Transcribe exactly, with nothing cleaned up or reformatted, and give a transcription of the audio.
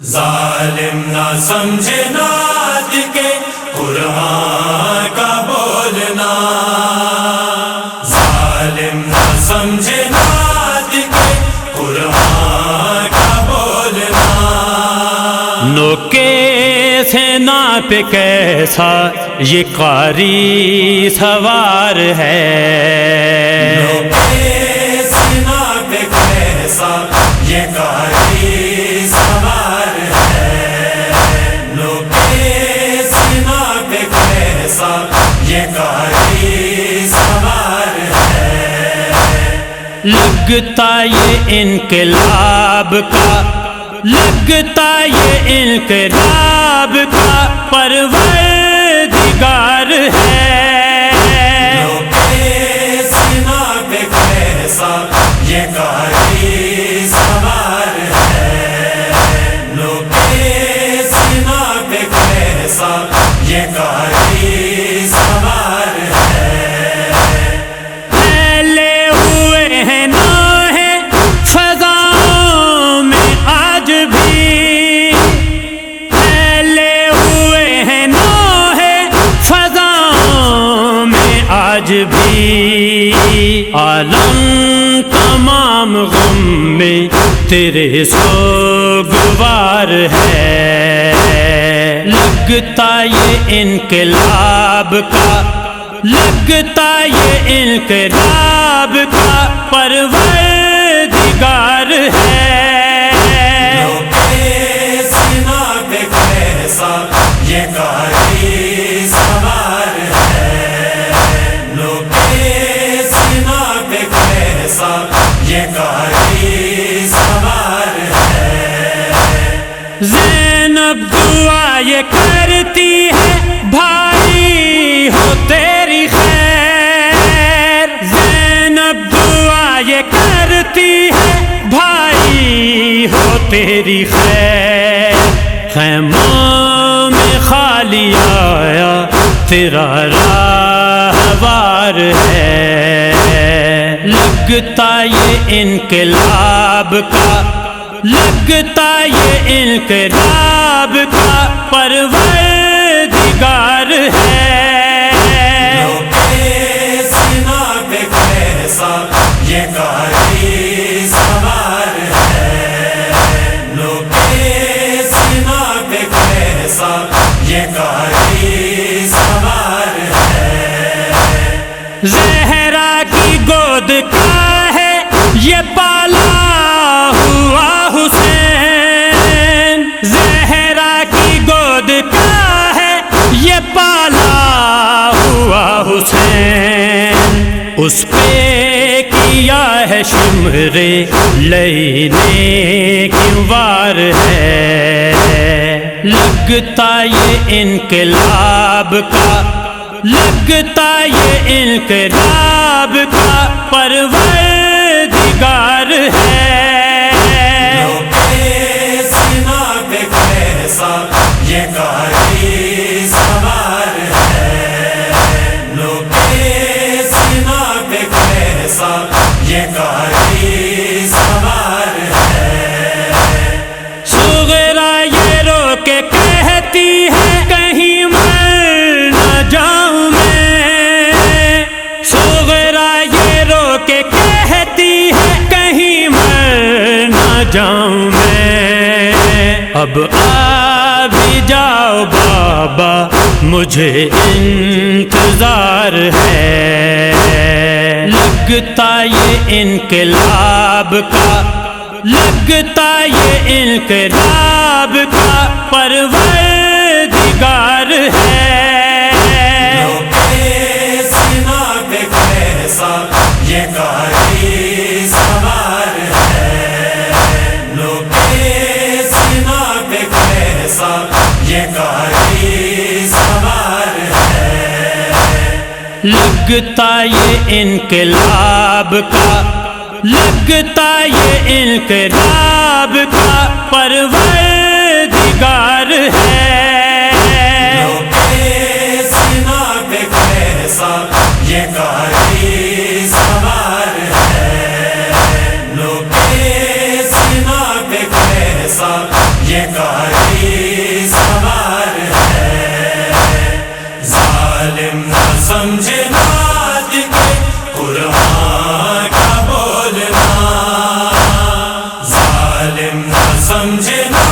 ظالم نہ سمجھے نعت کے قرآن کا بولنا، ظالم نہ سمجھے نعت کے قرآن کا بولنا۔ نوکے سے ناپ کیسا یہ قاری سوار ہے، نوکے سے ناپ کیسا یہ قاری سوار ہے، نوکے سے ناپ کیسا یہ قاری سوار ہے۔ لگتا یہ انقلاب کا، لگتا یہ انقلاب کا پروردگار ہے۔ نوکے سے ناپ کیسا یہ قاری سوار ہے، نوکے سے ناپ کیسا یہ قاری سوار ہے۔ پھیلے ہوئے ہیں نوح فضاؤں میں آج بھی، پھیلے ہوئے ہیں نوح فضاؤں میں آج بھی، عالم تمام غم میں تیرے سوگوار ہے۔ لگتا یہ انقلاب کا، لگتا یہ انقلاب کا پروردگار ہے۔ نوکے سے ناپ کیسا یہ قاری سوار ہے، نوکے سے ناپ کیسا یہ قاری سوار ہے۔ زینب دعا یہ کرتی ہے بھائی ہو تیری خیر، زینب دعا یہ کرتی ہے بھائی ہو تیری خیر، خیموں میں خالی آیا تیرا راہوار ہے۔ لگتا یہ انقلاب کا، لگتا یہ انقلاب کا پروردگار ہے۔ نوکے سے ناپ کیسا یہ قاری سوار ہے، نوکے سے ناپ کیسا یہ قاری سوار ہے۔ زہرا کی گود کا ہے یہ پالا ہوا حسین، زہرا کی گود کا ہے یہ پالا ہوا حسین، اس پہ کیا ہے شمر لینے کی وار ہے۔ لگتا یہ انقلاب کا، لگتا یہ انقلاب کا پروردگار ہے۔ نوکے سے ناپ کیسا یہ قاری سوار ہے، نوکے سے ناپ کیسا یہ قاری سوار ہے۔ صغرا یہ رو کے کہتی ہے کہیں مر نہ جاؤں میں، صغرا یہ رو کے کہتی ہے کہیں مر نہ جاؤں میں، اب آ بھی جاؤ بابا مجھے انتظار ہے۔ لگتا یہ انقلاب کا، لگتا یہ انقلاب کا پروردگار ہے۔ نوکے سے ناپ کیسا یہ قاری سوار ہے، نوکے سے ناپ کیسا یہ قاری سوار ہے۔ لگتا یہ انقلاب کا، لگتا یہ انقلاب کا پروردگار ہے۔ نوکے سے ناپ کیسا یہ قاری سوار ہے، نوکے سے ناپ کیسا یہ کہا سمجھنا کہ قرآن کا بولنا، ظالم نہ سمجھنا